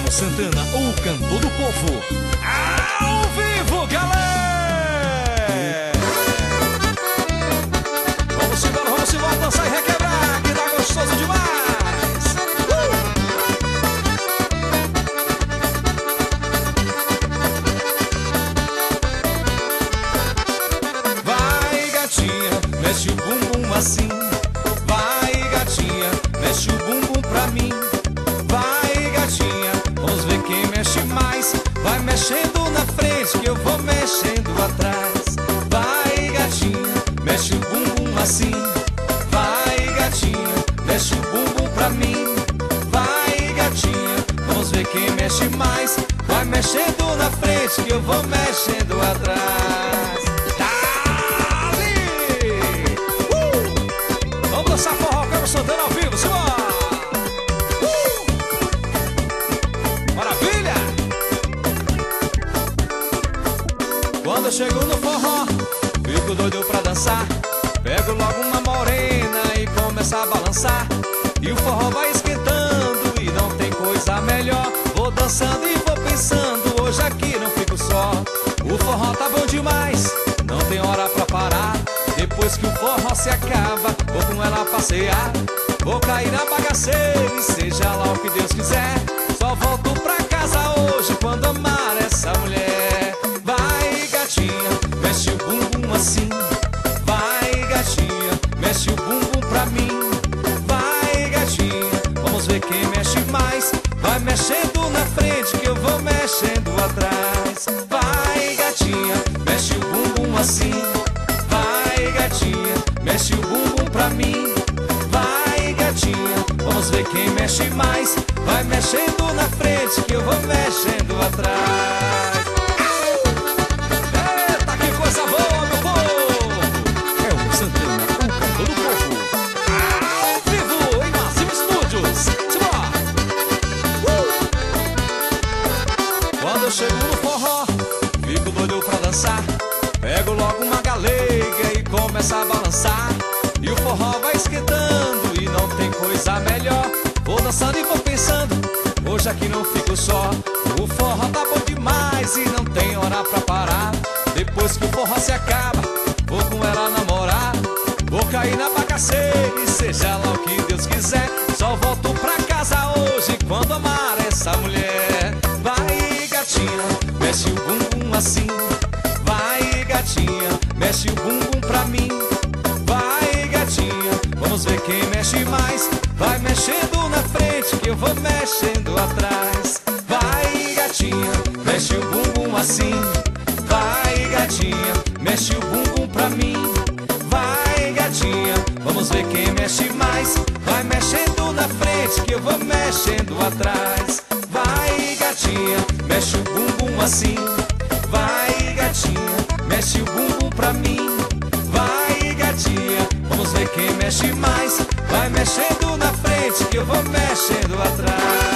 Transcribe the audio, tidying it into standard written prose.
Elmo Santana, o cantor do povo. Ao vivo, galera! Vamos embora, dançar e requebrar, que tá gostoso demais! Vai, gatinha, mexe o bumbum assim. Vai, gatinha, mexe o bumbum pra mim. Vai, gatinha, vamos ver quem mexe mais. Vai mexendo na frente que eu vou mexendo atrás. Vai, gatinha, mexe o bumbum assim. Vai, gatinha, mexe o bumbum pra mim. Vai, gatinha, vamos ver quem mexe mais. Vai mexendo na frente que eu vou mexendo atrás. Dali! Vamos dançar forró, Elmo Santana ao vivo, simbora! Maravilha! Quando eu chego no forró, fico doido pra dançar. Pego logo uma morena e começo a balançar. E o forró vai esquentando e não tem coisa melhor. Vou dançando e vou pensando, hoje aqui não fico só. O forró tá bom demais, não tem hora pra parar. Depois que o forró se acaba, vou com ela passear. Vou cair na bagaceira e seja lá o que Deus quiser. Só volto pra casa hoje quando amar essa mulher. Vai, gatinha, mexe o bumbum assim. Vai, gatinha, mexe o bumbum pra mim. Vai, gatinha, vamos ver quem mexe mais. Vai mexendo na frente que eu vou mexendo atrás. Vai, gatinha, mexe o bumbum assim. Vai, gatinha, mexe o bumbum pra mim. Vai, gatinha, vamos ver quem mexe mais. Vai mexendo na frente que eu vou mexendo atrás. Eita, que coisa boa, meu povo! Elmo Santana, o cantor do povo. Ao vivo, em Máximo Estúdios. Simbora! Quando eu chego no forró, fico doido pra dançar. Pego logo uma galega e começo a balançar. E o forró vai esquentando e não tem coisa melhor. Vou dançando e vou pensando, hoje aqui não fico só. O forró tá bom demais e não tem hora pra parar. Depois que o forró se acaba, vou com ela namorar. Vou cair na bagaceira e seja lá o que Deus quiser. Só volto pra casa hoje quando amar essa mulher. Vai, gatinha, mexe o bumbum assim. Vai, gatinha, mexe o bumbum pra mim. Vai, gatinha, vamos ver quem mexe mais. Vai mexendo na frente que eu vou mexendo atrás. Vai, gatinha, mexe o bumbum assim. Vai, gatinha, mexe o bumbum pra mim. Vai, gatinha, vamos ver quem mexe mais. Vai mexendo na frente que eu vou mexendo atrás. Vai, gatinha, mexe o bumbum assim. Vai, gatinha, mexe o bumbum pra mim. Vai, gatinha, vamos ver quem mexe mais. Vai mexendo na frente que eu vou mexendo atrás.